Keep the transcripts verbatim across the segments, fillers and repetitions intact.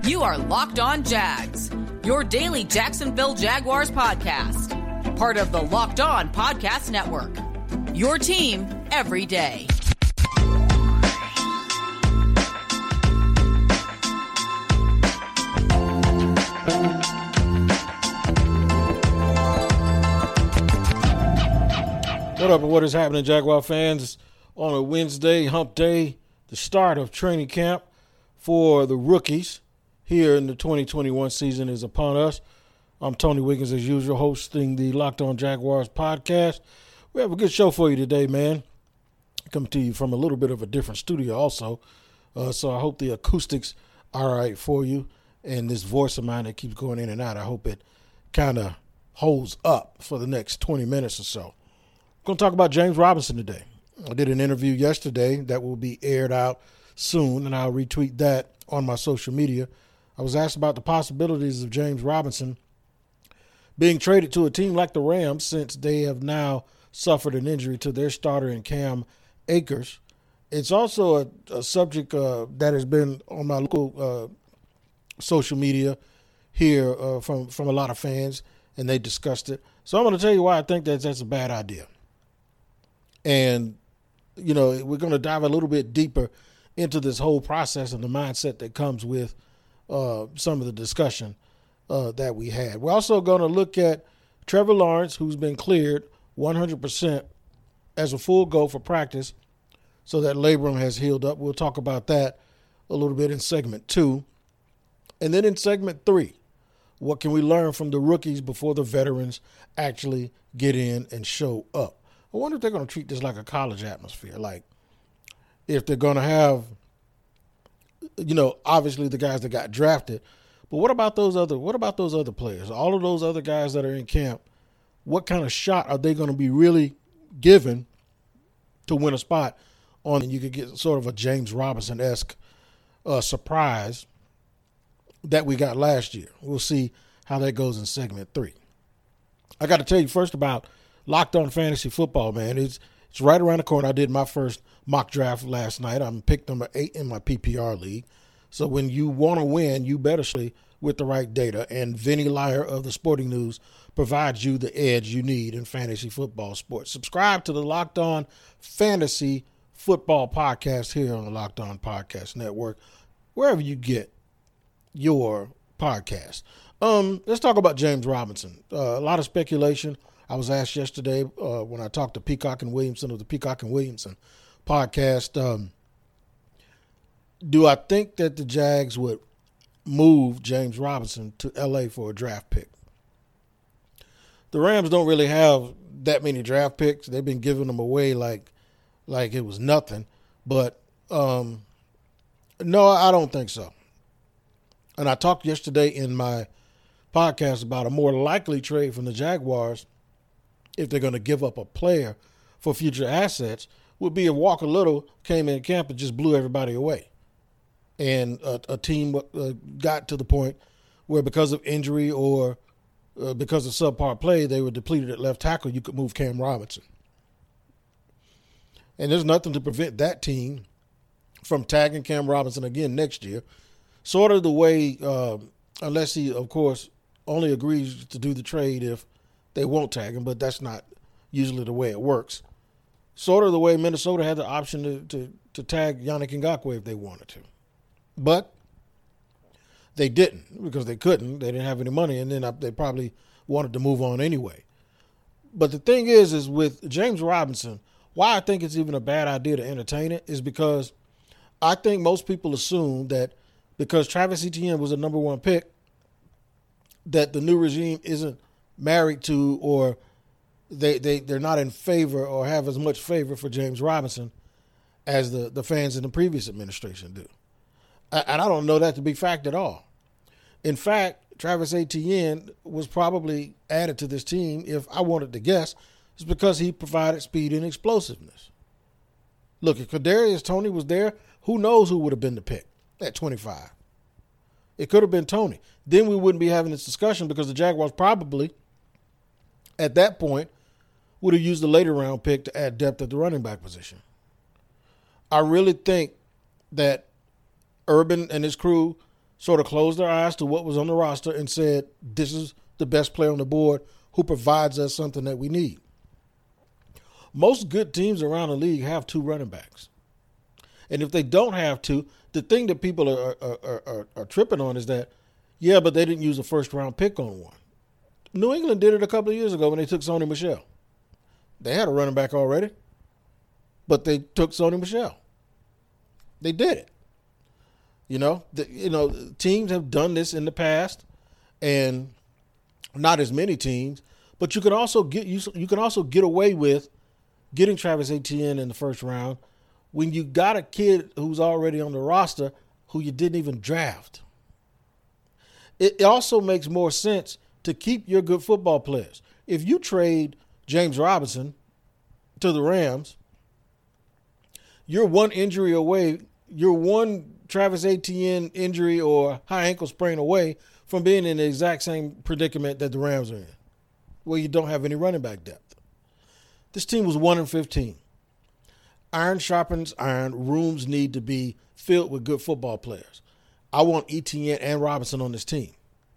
You are Locked On Jags, your daily Jacksonville Jaguars podcast. Part of the Locked On Podcast Network, your team every day. What up and what is happening, Jaguar fans? On a Wednesday, hump day, the start of training camp for the rookies here in the twenty twenty-one season is upon us. I'm Tony Wiggins, as usual, hosting the Locked On Jaguars podcast. We have a good show for you today, man. Coming to you from a little bit of a different studio also. Uh, so I hope the acoustics are all right for you. And this voice of mine that keeps going in and out, I hope it kind of holds up for the next twenty minutes or so. I'm going to talk about James Robinson today. I did an interview yesterday that will be aired out soon, and I'll retweet that on my social media. I was asked about the possibilities of James Robinson being traded to a team like the Rams, since they have now suffered an injury to their starter in Cam Akers. It's also a, a subject uh, that has been on my local uh, social media here uh, from, from a lot of fans, and they discussed it. So I'm going to tell you why I think that that's a bad idea. And, you know, we're going to dive a little bit deeper into this whole process and the mindset that comes with uh, some of the discussion uh, that we had. We're also going to look at Trevor Lawrence, who's been cleared one hundred percent as a full go for practice, so that labrum has healed up. We'll talk about that a little bit in segment two. And then in segment three, what can we learn from the rookies before the veterans actually get in and show up? I wonder if they're going to treat this like a college atmosphere, like if they're going to have, you know, obviously the guys that got drafted, but what about those other, what about those other players? All of those other guys that are in camp, what kind of shot are they going to be really given to win a spot on? And you could get sort of a James Robinson-esque uh, surprise that we got last year. We'll see how that goes in segment three. I got to tell you first about Locked On Fantasy Football, man. It's it's right around the corner. I did my first mock draft last night. I'm picked number eight in my P P R league. So when you want to win, you better stay with the right data. And Vinny Lyer of the Sporting News provides you the edge you need in fantasy football sports. Subscribe to the Locked On Fantasy Football podcast here on the Locked On Podcast Network, wherever you get your podcast. Um, let's talk about James Robinson. Uh, a lot of speculation. I was asked yesterday uh, when I talked to Peacock and Williamson of the Peacock and Williamson podcast, um, do I think that the Jags would move James Robinson to L A for a draft pick? The Rams don't really have that many draft picks. They've been giving them away like like it was nothing. But um, no, I don't think so. And I talked yesterday in my podcast about a more likely trade from the Jaguars, if they're going to give up a player for future assets, would be if Walker Little came in camp and just blew everybody away. And a, a team uh, got to the point where, because of injury or uh, because of subpar play, they were depleted at left tackle, you could move Cam Robinson. And there's nothing to prevent that team from tagging Cam Robinson again next year. Sort of the way, uh, unless he, of course, only agrees to do the trade if they won't tag him, but that's not usually the way it works. Sort of the way Minnesota had the option to, to, to tag Yannick Ngakoue if they wanted to. But they didn't, because they couldn't. They didn't have any money, and then they probably wanted to move on anyway. But the thing is, is with James Robinson, why I think it's even a bad idea to entertain it is because I think most people assume that because Travis Etienne was a number one pick, that the new regime isn't married to, or they, they, they're not in favor or have as much favor for James Robinson as the, the fans in the previous administration do. And I don't know that to be fact at all. In fact, Travis Etienne was probably added to this team, if I wanted to guess, is because he provided speed and explosiveness. Look, if Kadarius Toney was there, who knows who would have been the pick at twenty-five. It could have been Toney. Then we wouldn't be having this discussion, because the Jaguars probably, at that point, would have used the later round pick to add depth at the running back position. I really think that Urban and his crew sort of closed their eyes to what was on the roster and said, this is the best player on the board who provides us something that we need. Most good teams around the league have two running backs. And if they don't have two, the thing that people are, are, are, are tripping on is that, yeah, but they didn't use a first-round pick on one. New England did it a couple of years ago when they took Sony Michel. They had a running back already, but they took Sony Michel. They did it. You know, the, you know, teams have done this in the past, and not as many teams. But you can also get you you can also get away with getting Travis Etienne in the first round when you got a kid who's already on the roster who you didn't even draft. It also makes more sense to keep your good football players. If you trade James Robinson to the Rams, you're one injury away. You're one Travis Etienne injury or high ankle sprain away from being in the exact same predicament that the Rams are in, where you don't have any running back depth. This team was one and fifteen. Iron sharpens iron. Rooms need to be filled with good football players. I want Etienne and Robinson on this team.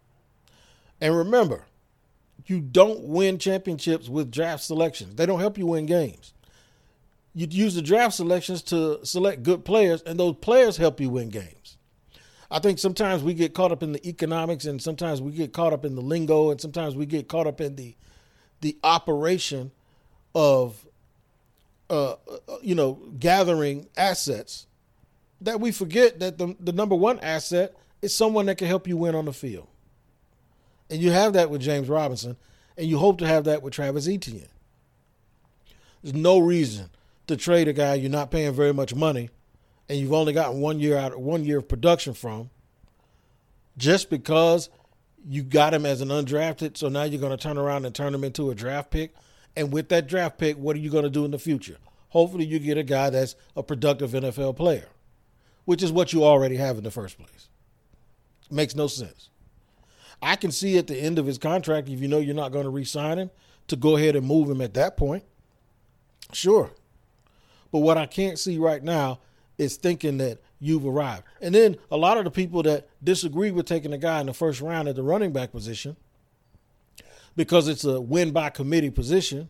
And remember, you don't win championships with draft selections. They don't help you win games. You use the draft selections to select good players, and those players help you win games. I think sometimes we get caught up in the economics, and sometimes we get caught up in the lingo, and sometimes we get caught up in the the operation of, uh, you know, gathering assets, that we forget that the, the number one asset is someone that can help you win on the field. And you have that with James Robinson, and you hope to have that with Travis Etienne. There's no reason to trade a guy you're not paying very much money and you've only gotten one year out, one year of production from, just because you got him as an undrafted. So now you're going to turn around and turn him into a draft pick. And with that draft pick, what are you going to do in the future? Hopefully you get a guy that's a productive N F L player, which is what you already have in the first place. Makes no sense. I can see at the end of his contract, if you know you're not going to re-sign him, to go ahead and move him at that point. Sure. But what I can't see right now is thinking that you've arrived. And then a lot of the people that disagree with taking a guy in the first round at the running back position, because it's a win by committee position,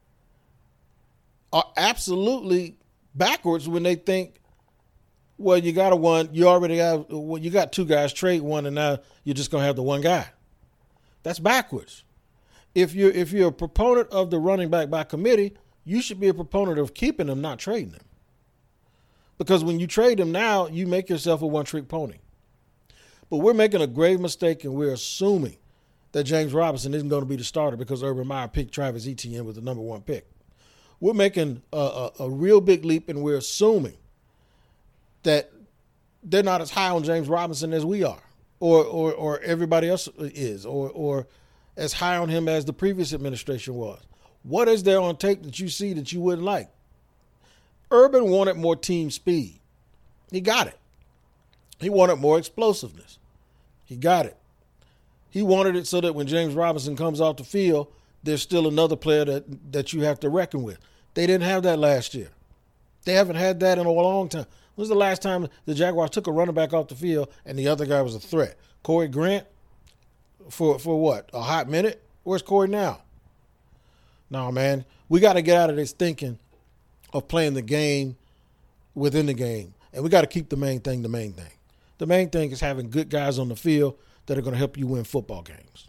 are absolutely backwards when they think, well, you got a one, you already have, well, you got two guys, trade one, and now you're just going to have the one guy. That's backwards. If you're, if you're a proponent of the running back by committee, you should be a proponent of keeping them, not trading them. Because when you trade them now, you make yourself a one-trick pony. But we're making a grave mistake, and we're assuming that James Robinson isn't going to be the starter because Urban Meyer picked Travis Etienne with the number one pick. We're making a, a, a real big leap, and we're assuming that they're not as high on James Robinson as we are, or or, or everybody else is, or or as high on him as the previous administration was. What is there on tape that you see that you wouldn't like? Urban wanted more team speed. He got it. He wanted more explosiveness. He got it. He wanted it so that when James Robinson comes off the field, there's still another player that, that you have to reckon with. They didn't have that last year. They haven't had that in a long time. When was the last time the Jaguars took a running back off the field and the other guy was a threat? Corey Grant? For for what? A hot minute? Where's Corey now? No, man. We got to get out of this thinking of playing the game within the game. And we got to keep the main thing the main thing. The main thing is having good guys on the field that are going to help you win football games.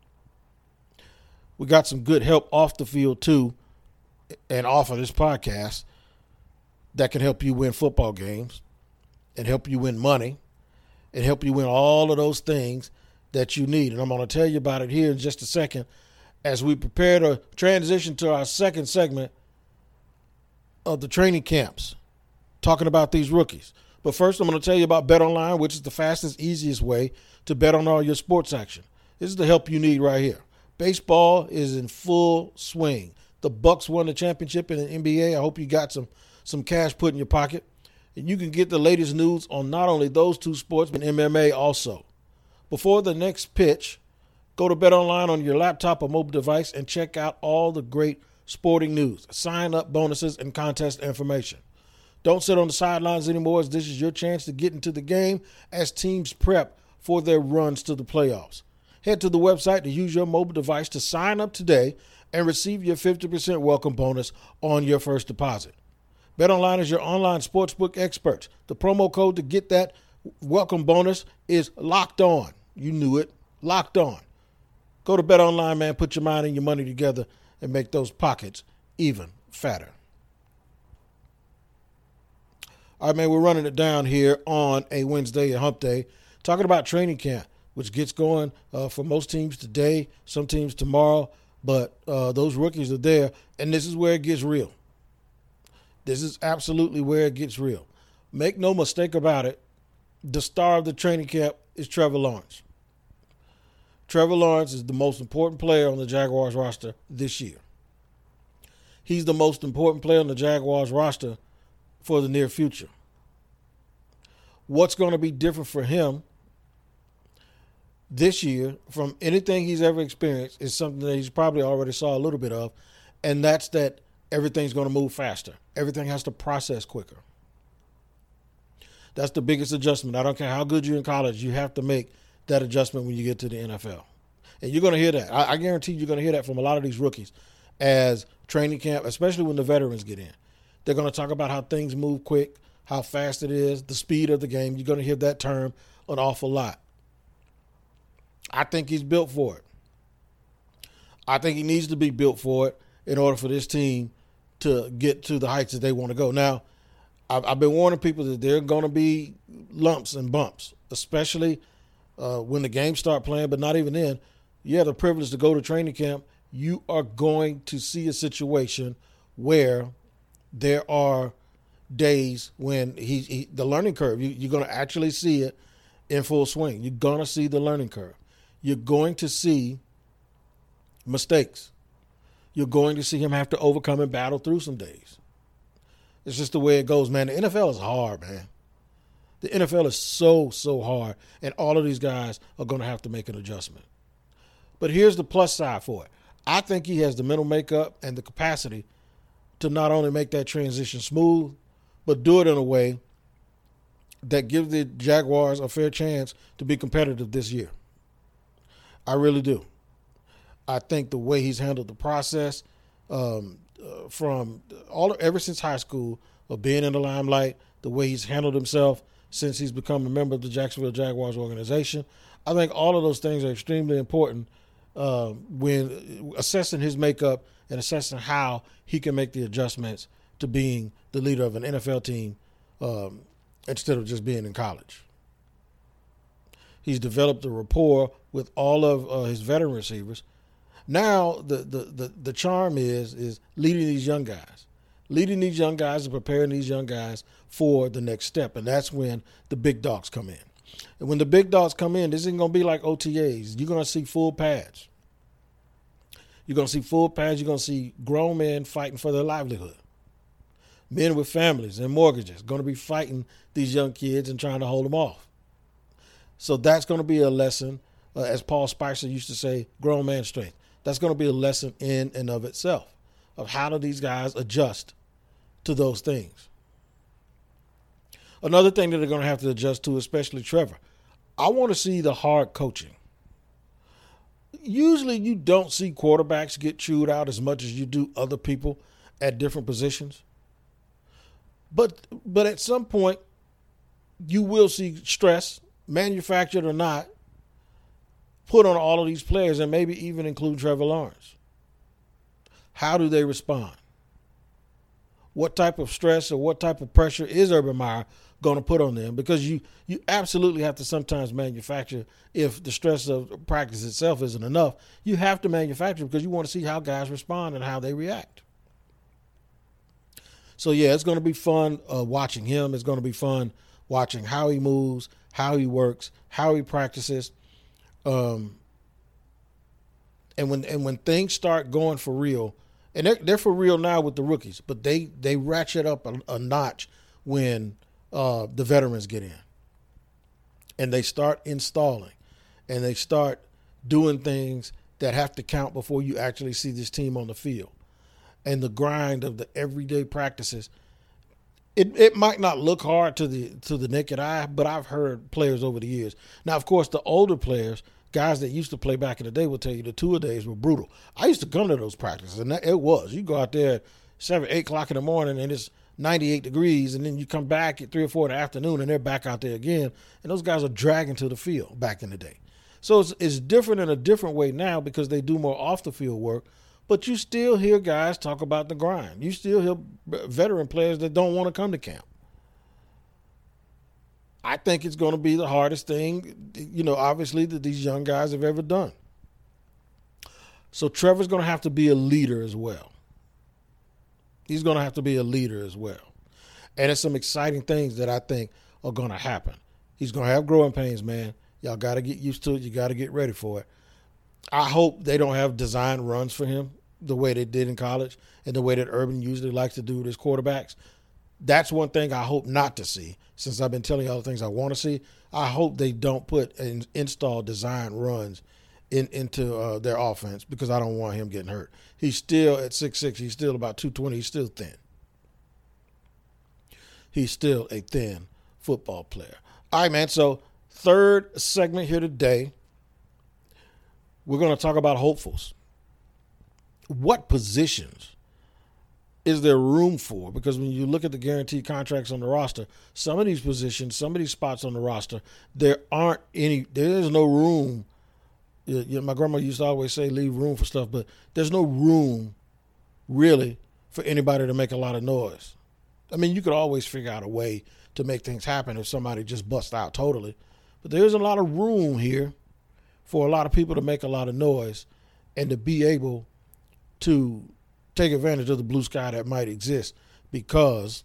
We got some good help off the field, too, and off of this podcast that can help you win football games and help you win money and help you win all of those things that you need. And I'm going to tell you about it here in just a second as we prepare to transition to our second segment of the training camps, talking about these rookies. But first, I'm going to tell you about BetOnline, which is the fastest, easiest way to bet on all your sports action. This is the help you need right here. Baseball is in full swing. The Bucks won the championship in the N B A. I hope you got some some cash put in your pocket. And you can get the latest news on not only those two sports, but M M A also. Before the next pitch, go to BetOnline on your laptop or mobile device and check out all the great sporting news, sign-up bonuses, and contest information. Don't sit on the sidelines anymore, as this is your chance to get into the game as teams prep for their runs to the playoffs. Head to the website to use your mobile device to sign up today and receive your fifty percent welcome bonus on your first deposit. BetOnline is your online sportsbook experts. The promo code to get that welcome bonus is Locked On. You knew it. Locked On. Go to BetOnline, man. Put your mind and your money together and make those pockets even fatter. All right, man, we're running it down here on a Wednesday and Hump Day, talking about training camp, which gets going uh, for most teams today, some teams tomorrow, but uh, those rookies are there, and this is where it gets real. This is absolutely where it gets real. Make no mistake about it, the star of the training camp is Trevor Lawrence. Trevor Lawrence is the most important player on the Jaguars roster this year. He's the most important player on the Jaguars roster for the near future. What's going to be different for him this year from anything he's ever experienced is something that he's probably already saw a little bit of, and that's that everything's going to move faster. Everything has to process quicker. That's the biggest adjustment. I don't care how good you're in college, you have to make that adjustment when you get to the N F L. And you're going to hear that. I, I guarantee you're going to hear that from a lot of these rookies as training camp, especially when the veterans get in. They're going to talk about how things move quick, how fast it is, the speed of the game. You're going to hear that term an awful lot. I think he's built for it. I think he needs to be built for it in order for this team to get to the heights that they want to go. Now, I've, I've been warning people that there are going to be lumps and bumps, especially uh, when the games start playing, but not even then. You have the privilege to go to training camp. You are going to see a situation where there are days when he, he the learning curve, you, you're going to actually see it in full swing. You're going to see the learning curve. You're going to see mistakes. You're going to see him have to overcome and battle through some days. It's just the way it goes, man. The N F L is hard, man. The N F L is so, so hard, and all of these guys are going to have to make an adjustment. But here's the plus side for it. I think he has the mental makeup and the capacity to not only make that transition smooth, but do it in a way that gives the Jaguars a fair chance to be competitive this year. I really do. I think the way he's handled the process um, uh, from all ever since high school of being in the limelight, the way he's handled himself since he's become a member of the Jacksonville Jaguars organization, I think all of those things are extremely important uh, when assessing his makeup and assessing how he can make the adjustments to being the leader of an N F L team um, instead of just being in college. He's developed a rapport with all of uh, his veteran receivers. Now the, the, the, the charm is is leading these young guys. Leading these young guys and preparing these young guys for the next step. And that's when the big dogs come in. And when the big dogs come in, this isn't going to be like O T As. You're going to see full pads. You're going to see full pads. You're going to see grown men fighting for their livelihood. Men with families and mortgages going to be fighting these young kids and trying to hold them off. So that's going to be a lesson, uh, as Paul Spicer used to say, grown man strength. That's going to be a lesson in and of itself of how do these guys adjust to those things. Another thing that they're going to have to adjust to, especially Trevor, I want to see the hard coaching. Usually you don't see quarterbacks get chewed out as much as you do other people at different positions. But but at some point, you will see stress, manufactured or not, put on all of these players and maybe even include Trevor Lawrence. How do they respond? What type of stress or what type of pressure is Urban Meyer going to put on them? Because you, you absolutely have to sometimes manufacture if the stress of practice itself isn't enough. You have to manufacture because you want to see how guys respond and how they react. So, yeah, it's going to be fun uh, watching him. It's going to be fun watching how he moves, how he works, how he practices. Um, and when and when things start going for real, and they're, they're for real now with the rookies, but they, they ratchet up a, a notch when uh, the veterans get in. And they start installing, and they start doing things that have to count before you actually see this team on the field. And the grind of the everyday practices, It it might not look hard to the to the naked eye, but I've heard players over the years. Now, of course, the older players, guys that used to play back in the day, will tell you the two-a-days were brutal. I used to come to those practices, and that, it was. You go out there at seven, eight o'clock in the morning, and it's ninety-eight degrees, and then you come back at three or four in the afternoon, and they're back out there again, and those guys are dragging to the field back in the day. So it's, it's different in a different way now because they do more off-the-field work, but you still hear guys talk about the grind. You still hear veteran players that don't want to come to camp. I think it's going to be the hardest thing, you know, obviously, that these young guys have ever done. So Trevor's going to have to be a leader as well. He's going to have to be a leader as well. And there's some exciting things that I think are going to happen. He's going to have growing pains, man. Y'all got to get used to it. You got to get ready for it. I hope they don't have design runs for him the way they did in college and the way that Urban usually likes to do with his quarterbacks. That's one thing I hope not to see. Since I've been telling you all the things I want to see, I hope they don't put and install design runs in, into uh, their offense because I don't want him getting hurt. He's still at six six. He's still about two twenty. He's still thin. He's still a thin football player. All right, man. So third segment here today, we're going to talk about hopefuls. What positions is there room for? Because when you look at the guaranteed contracts on the roster, some of these positions, some of these spots on the roster, there aren't any, there is no room. You know, my grandma used to always say leave room for stuff, but there's no room really for anybody to make a lot of noise. I mean, you could always figure out a way to make things happen if somebody just busts out totally. But there's a lot of room here for a lot of people to make a lot of noise and to be able to take advantage of the blue sky that might exist because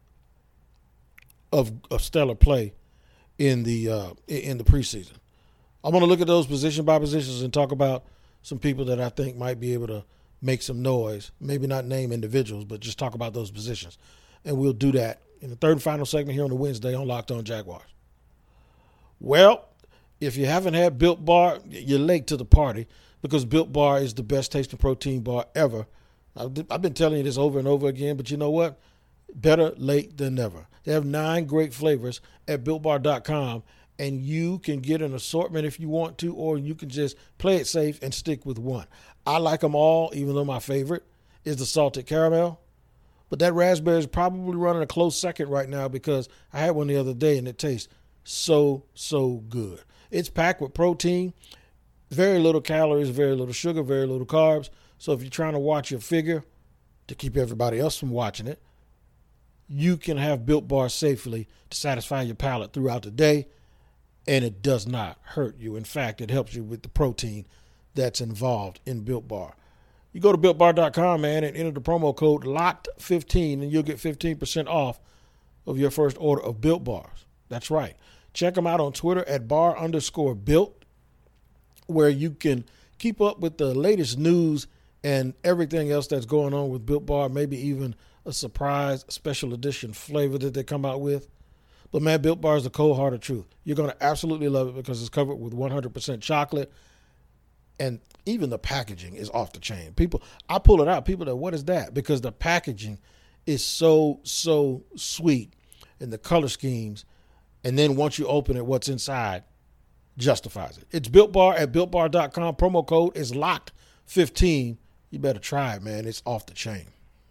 of, of stellar play in the uh, in the preseason. I'm going to look at those position by positions and talk about some people that I think might be able to make some noise. Maybe not name individuals, but just talk about those positions. And we'll do that in the third and final segment here on the Wednesday on Locked On Jaguars. Well, if you haven't had Built Bar, you're late to the party because Built Bar is the best tasting protein bar ever. I've been telling you this over and over again, but you know what? Better late than never. They have nine great flavors at built bar dot com, and you can get an assortment if you want to, or you can just play it safe and stick with one. I like them all, even though my favorite is the salted caramel. But that raspberry is probably running a close second right now because I had one the other day, and it tastes so, so good. It's packed with protein, very little calories, very little sugar, very little carbs. So if you're trying to watch your figure to keep everybody else from watching it, you can have Built Bar safely to satisfy your palate throughout the day, and it does not hurt you. In fact, it helps you with the protein that's involved in Built Bar. You go to built bar dot com, man, and enter the promo code locked fifteen, and you'll get fifteen percent off of your first order of Built Bars. That's right. Check them out on Twitter at bar underscore built, where you can keep up with the latest news and everything else that's going on with Built Bar, maybe even a surprise special edition flavor that they come out with. But, man, Built Bar is the cold heart of truth. You're going to absolutely love it because it's covered with one hundred percent chocolate, and even the packaging is off the chain. People, I pull it out. People are like, what is that? Because the packaging is so, so sweet, and the color schemes, and then once you open it, what's inside justifies it. It's Built Bar at built bar dot com. Promo code is locked fifteen. You better try it, man. It's off the chain.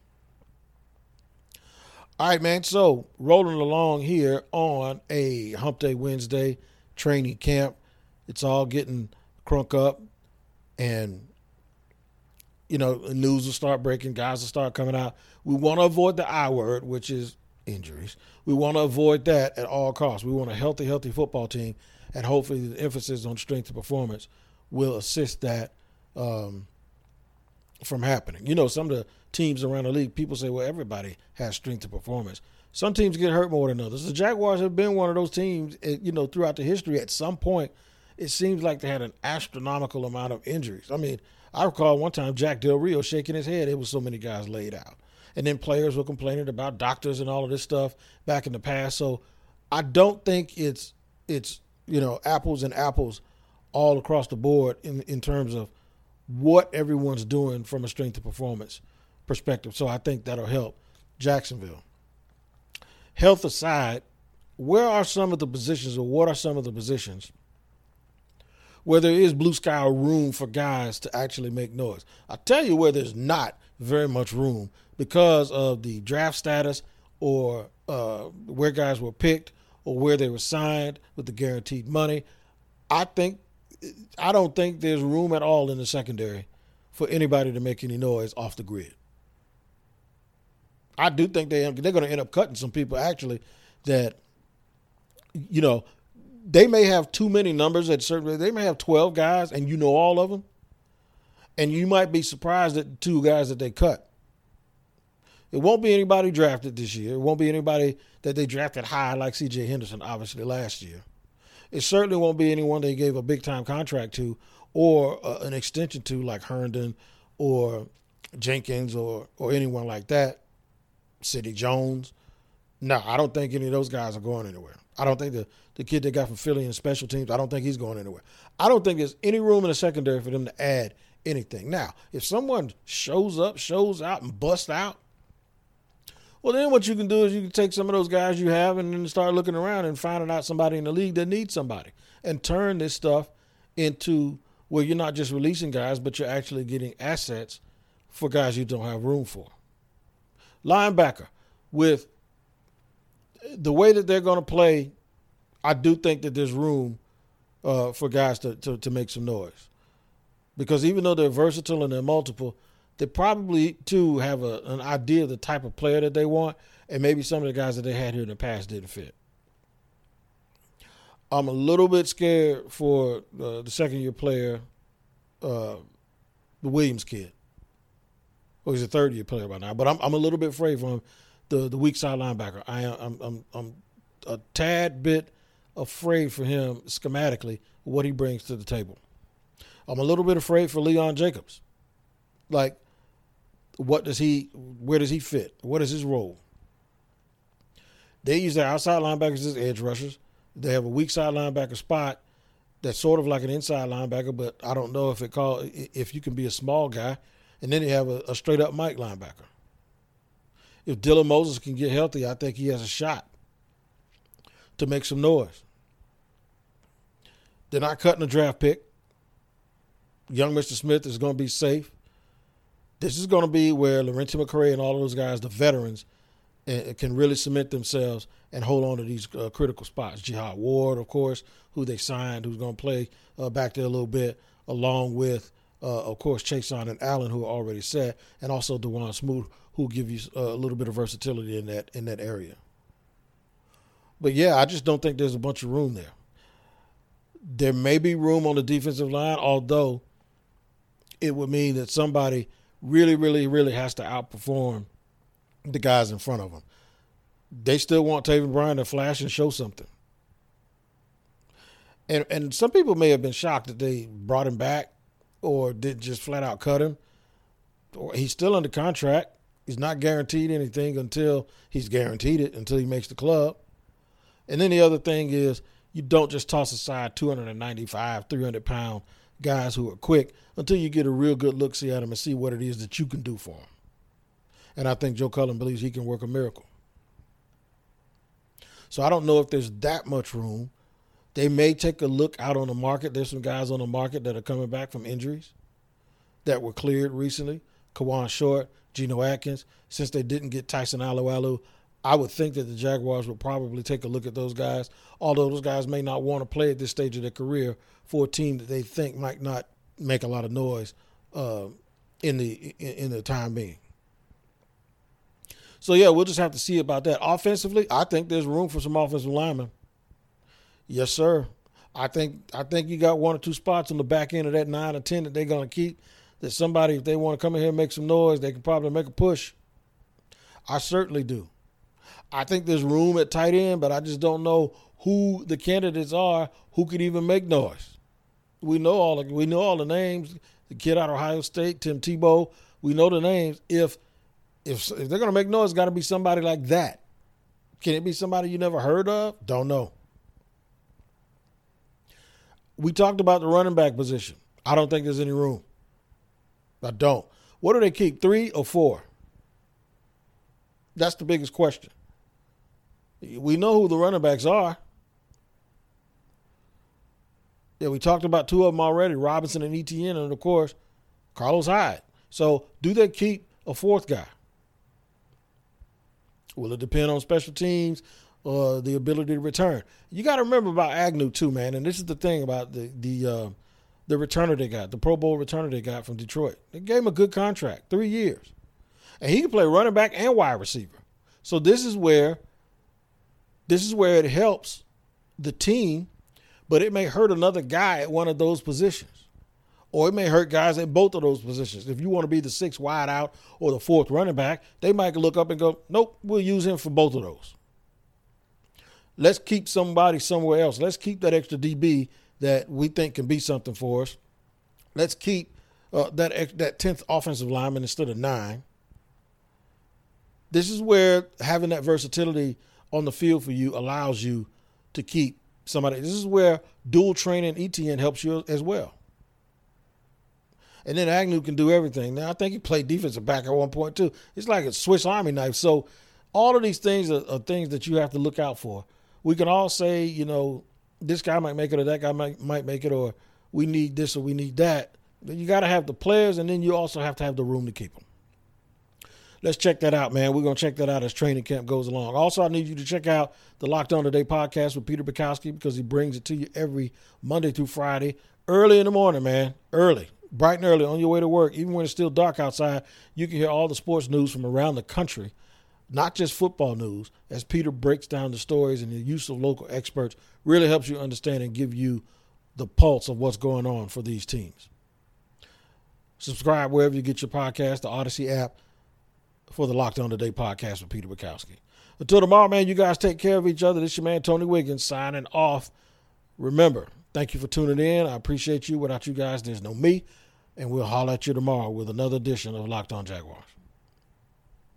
All right, man. So rolling along here on a Hump Day Wednesday training camp. It's all getting crunk up, and, you know, news will start breaking. Guys will start coming out. We want to avoid the I word, which is injuries. We want to avoid that at all costs. We want a healthy, healthy football team, and hopefully the emphasis on strength and performance will assist that um, from happening. You know, some of the teams around the league, people say, well, everybody has strength and performance. Some teams get hurt more than others. The Jaguars have been one of those teams, you know, throughout the history. At some point, it seems like they had an astronomical amount of injuries. I mean, I recall one time Jack Del Rio shaking his head. It was so many guys laid out. And then players were complaining about doctors and all of this stuff back in the past. So I don't think it's, it's you know, apples and apples all across the board in, in terms of what everyone's doing from a strength and performance perspective. So I think that'll help Jacksonville. health aside, where are some of the positions or what are some of the positions where there is blue sky room for guys to actually make noise? I'll tell you where there's not very much room because of the draft status or uh, where guys were picked or where they were signed with the guaranteed money. I think I don't think there's room at all in the secondary for anybody to make any noise off the grid. I do think they, they're going to end up cutting some people, actually, that, you know, they may have too many numbers at certain – they may have twelve guys and you know all of them, and you might be surprised at the two guys that they cut. It won't be anybody drafted this year. It won't be anybody that they drafted high like C J Henderson, obviously, last year. It certainly won't be anyone they gave a big-time contract to or uh, an extension to like Herndon or Jenkins or or anyone like that, Sidney Jones. No, I don't think any of those guys are going anywhere. I don't think the, the kid they got from Philly in special teams, I don't think he's going anywhere. I don't think there's any room in the secondary for them to add anything. Now, if someone shows up, shows out, and busts out, well, then what you can do is you can take some of those guys you have and then start looking around and finding out somebody in the league that needs somebody and turn this stuff into where you're not just releasing guys, but you're actually getting assets for guys you don't have room for. Linebacker, with the way that they're going to play, I do think that there's room uh, for guys to, to, to make some noise. Because even though they're versatile and they're multiple, they probably, too, have a, an idea of the type of player that they want, and maybe some of the guys that they had here in the past didn't fit. I'm a little bit scared for uh, the second-year player, uh, the Williams kid. Well, he's a third-year player by now, but I'm I'm a little bit afraid for him, the the weak side linebacker. I am I'm I'm I'm a tad bit afraid for him schematically what he brings to the table. I'm a little bit afraid for Leon Jacobs. Like, what does he? Where does he fit? What is his role? They use their outside linebackers as edge rushers. They have a weak side linebacker spot that's sort of like an inside linebacker, but I don't know if it call if you can be a small guy. And then they have a, a straight up Mike linebacker. If Dylan Moses can get healthy, I think he has a shot to make some noise. They're not cutting a draft pick. Young Mister Smith is going to be safe. This is going to be where Laurenti McCray and all of those guys, the veterans, uh, can really cement themselves and hold on to these uh, critical spots. Jihad Ward, of course, who they signed, who's going to play uh, back there a little bit, along with, uh, of course, Chason and Allen, who are already set, and also DeJuan Smoot, who give you uh, a little bit of versatility in that in that area. But, yeah, I just don't think there's a bunch of room there. There may be room on the defensive line, although it would mean that somebody really, really, really has to outperform the guys in front of them. They still want Taven Bryan to flash and show something. And and some people may have been shocked that they brought him back or did just flat out cut him. Or he's still under contract. He's not guaranteed anything until he's guaranteed it, until he makes the club. And then the other thing is you don't just toss aside two ninety-five, three hundred pound guys who are quick until you get a real good look-see at them and see what it is that you can do for them. And I think Joe Cullen believes he can work a miracle. So I don't know if there's that much room. They may take a look out on the market. There's some guys on the market that are coming back from injuries that were cleared recently. Kawan Short, Geno Atkins. Since they didn't get Tyson Alualu, I would think that the Jaguars would probably take a look at those guys, although those guys may not want to play at this stage of their career for a team that they think might not make a lot of noise uh, in the in, in the time being. So, yeah, we'll just have to see about that. Offensively, I think there's room for some offensive linemen. Yes, sir. I think I think you got one or two spots on the back end of that nine or ten that they're going to keep, that somebody, if they want to come in here and make some noise, they can probably make a push. I certainly do. I think there's room at tight end, but I just don't know who the candidates are who could even make noise. We know all the, we know all the names. The kid out of Ohio State, Tim Tebow, we know the names. If if, if they're going to make noise, it's got to be somebody like that. Can it be somebody you never heard of? Don't know. We talked about the running back position. I don't think there's any room. I don't. What do they keep, three or four? That's the biggest question. We know who the running backs are. Yeah, we talked about two of them already, Robinson and Etienne, and, of course, Carlos Hyde. So do they keep a fourth guy? Will it depend on special teams or the ability to return? You got to remember about Agnew too, man, and this is the thing about the the uh, the returner they got, the Pro Bowl returner they got from Detroit. They gave him a good contract, three years. And he can play running back and wide receiver. So this is where this is where it helps the team, but it may hurt another guy at one of those positions. Or it may hurt guys at both of those positions. If you want to be the sixth wide out or the fourth running back, they might look up and go, nope, we'll use him for both of those. Let's keep somebody somewhere else. Let's keep that extra D B that we think can be something for us. Let's keep uh, that that tenth offensive lineman instead of nine. This is where having that versatility on the field for you allows you to keep somebody. This is where dual training Etienne helps you as well. And then Agnew can do everything. Now, I think he played defensive back at one point, too. It's like a Swiss Army knife. So all of these things are, are things that you have to look out for. We can all say, you know, this guy might make it or that guy might, might make it, or we need this or we need that. But you got to have the players, and then you also have to have the room to keep them. Let's check that out, man. We're going to check that out as training camp goes along. Also, I need you to check out the Locked On Today podcast with Peter Bukowski, because he brings it to you every Monday through Friday, early in the morning, man, early. Bright and early on your way to work, even when it's still dark outside, you can hear all the sports news from around the country, not just football news, as Peter breaks down the stories, and the use of local experts really helps you understand and give you the pulse of what's going on for these teams. Subscribe wherever you get your podcast, the Odyssey app, for the Locked On Today podcast with Peter Bukowski. Until tomorrow, man, you guys take care of each other. This is your man, Tony Wiggins, signing off. Remember, thank you for tuning in. I appreciate you. Without you guys, there's no me. And we'll holler at you tomorrow with another edition of Locked On Jaguars.